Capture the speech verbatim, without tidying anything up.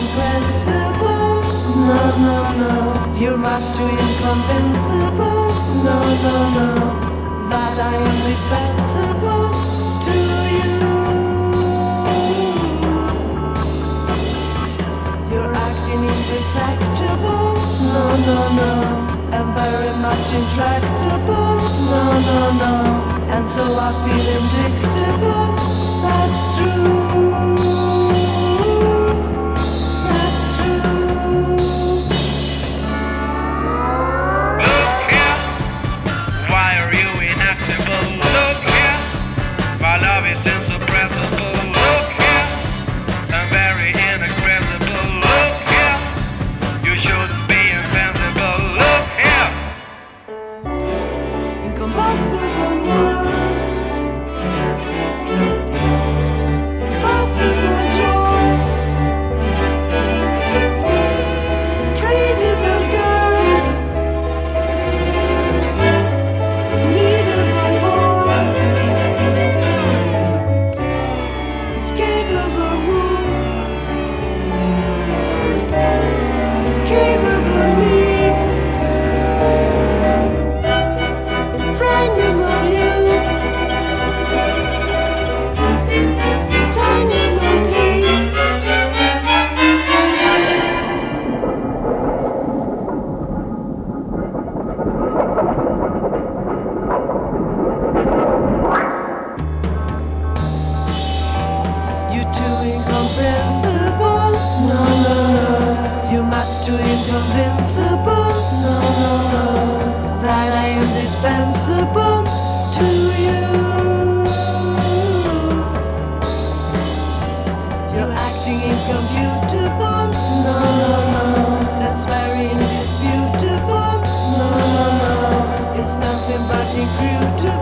incomprehensible. No, no, no, you're much too inconvincible. No, no, no, that I am dispensable to you. You're acting indefectible. No, no, no, and very much intractable. No, no, no, and so I feel indictable. That's true. That's true. Look here, why are you inactable? Look here, my love is insuppressible. Look here, I'm very inexpressible. Look here, you shouldn't be invincible. Look here, Incombustible world, impossible joy, incredible girl, needable boy, escapable wound, incapable me. Frightable you, tiny monkey. You too incomprehensible. No, no, no, you're much too inconvincible. No, no, no, that I am dispensable to you. You're acting incomputable. No, no, no, that's very indisputable. No, no, no, it's nothing but inscrutable.